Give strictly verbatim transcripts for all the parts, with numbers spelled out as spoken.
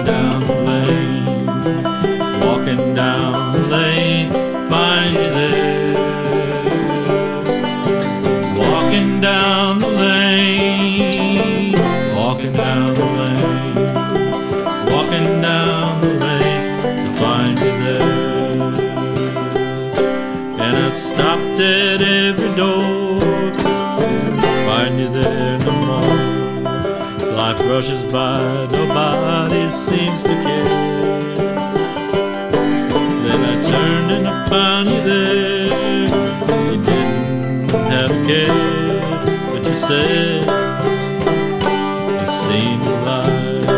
down the lane, walking down the lane, find you there. Walking down the lane, walking down the lane, walking down the lane to find you there. And I stopped at every door, find you there no more. As life rushes by, nobody seems to care. Then I turned and I found you there. You didn't have a care, but you said you seemed alive.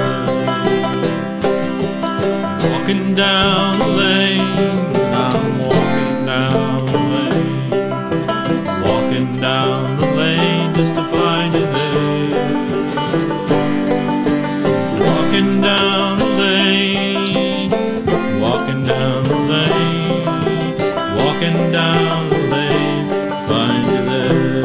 Walking down the lane, I'm walking down the lane, walking down the lane just to find you there. Walking down the lane, walking down the lane, walking down the lane, find you there.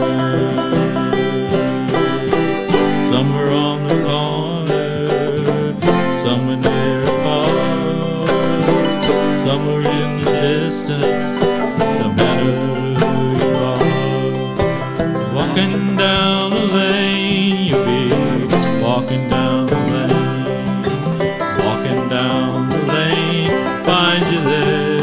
Somewhere on the corner, somewhere near or far, somewhere in the distance, no matter who you are. Walking down the lane, you'll be walking down the lane, walking down the lane, find you there.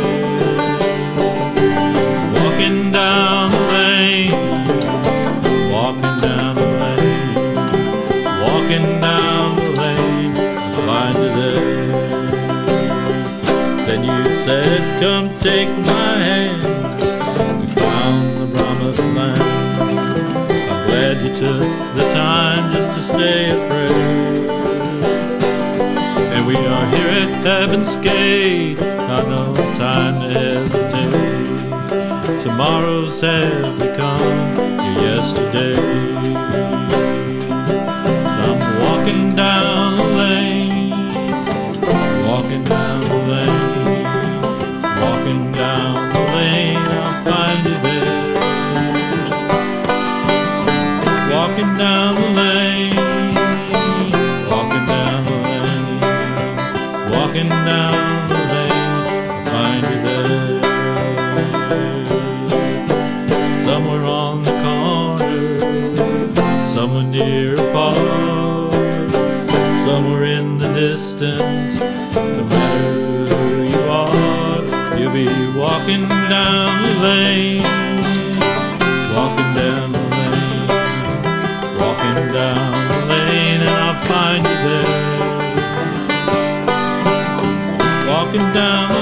Walking down the lane, walking down the lane, walking down the lane, find you there. Then you said, come take my hand, we found the promised land. I'm glad you took the time just to stay a prayer. And we are here at Heaven's Gate, not no time to hesitate. Tomorrows have become your yesterday. So I'm walking down the lane, walking down the lane, walking down the lane, I'll find you there. Walking down the lane, walking down the lane, walking down the lane, I'll find you there. Somewhere on the corner, somewhere near or far, somewhere in the distance, no matter who you are, you'll be walking down the lane, walking down the lane, walking down the lane, and I'll find you there. Walking down